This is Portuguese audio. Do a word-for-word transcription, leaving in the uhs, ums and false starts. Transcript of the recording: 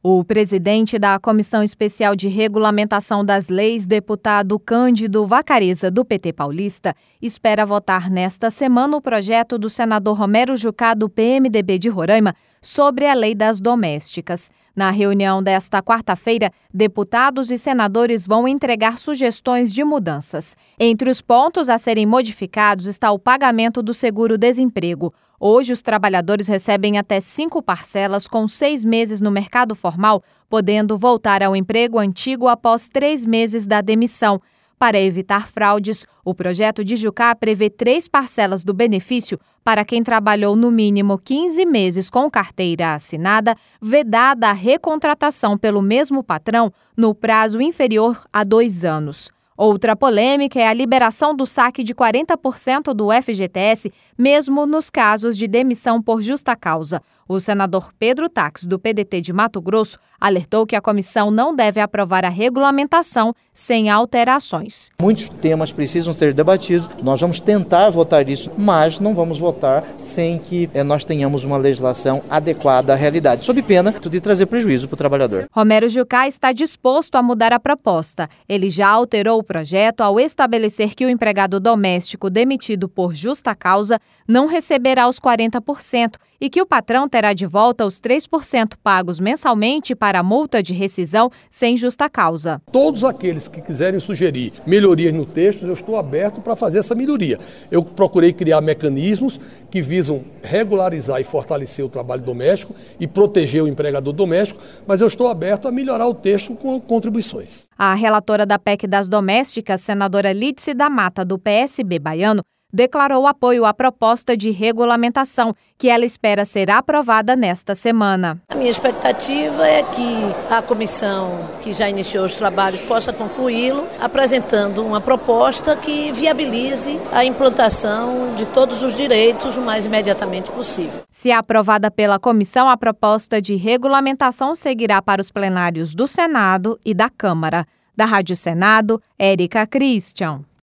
O presidente da Comissão Especial de Regulamentação das Leis, deputado Cândido Vacareza, do P T paulista, espera votar nesta semana o projeto do senador Romero Jucá, do P M D B de Roraima, sobre a lei das domésticas. Na reunião desta quarta-feira, deputados e senadores vão entregar sugestões de mudanças. Entre os pontos a serem modificados está o pagamento do seguro-desemprego. Hoje, os trabalhadores recebem até cinco parcelas com seis meses no mercado formal, podendo voltar ao emprego antigo após três meses da demissão. Para evitar fraudes, o projeto de Jucá prevê três parcelas do benefício para quem trabalhou no mínimo quinze meses com carteira assinada, vedada a recontratação pelo mesmo patrão no prazo inferior a dois anos. Outra polêmica é a liberação do saque de quarenta por cento do F G T S, mesmo nos casos de demissão por justa causa. O senador Pedro Taques, do P D T de Mato Grosso, alertou que a comissão não deve aprovar a regulamentação sem alterações. Muitos temas precisam ser debatidos, nós vamos tentar votar isso, mas não vamos votar sem que eh, nós tenhamos uma legislação adequada à realidade, sob pena de trazer prejuízo para o trabalhador. Romero Jucá está disposto a mudar a proposta. Ele já alterou o projeto ao estabelecer que o empregado doméstico demitido por justa causa não receberá os quarenta por cento e que o patrão terá de volta os três por cento pagos mensalmente para a multa de rescisão sem justa causa. Todos aqueles que quiserem sugerir melhorias no texto, eu estou aberto para fazer essa melhoria. Eu procurei criar mecanismos que visam regularizar e fortalecer o trabalho doméstico e proteger o empregador doméstico, mas eu estou aberto a melhorar o texto com contribuições. A relatora da P E C das Domésticas, senadora Lídice da Mata, do P S B baiano, declarou apoio à proposta de regulamentação, que ela espera ser aprovada nesta semana. A minha expectativa é que a comissão, que já iniciou os trabalhos, possa concluí-lo, apresentando uma proposta que viabilize a implantação de todos os direitos o mais imediatamente possível. Se aprovada pela comissão, a proposta de regulamentação seguirá para os plenários do Senado e da Câmara. Da Rádio Senado, Érica Christian.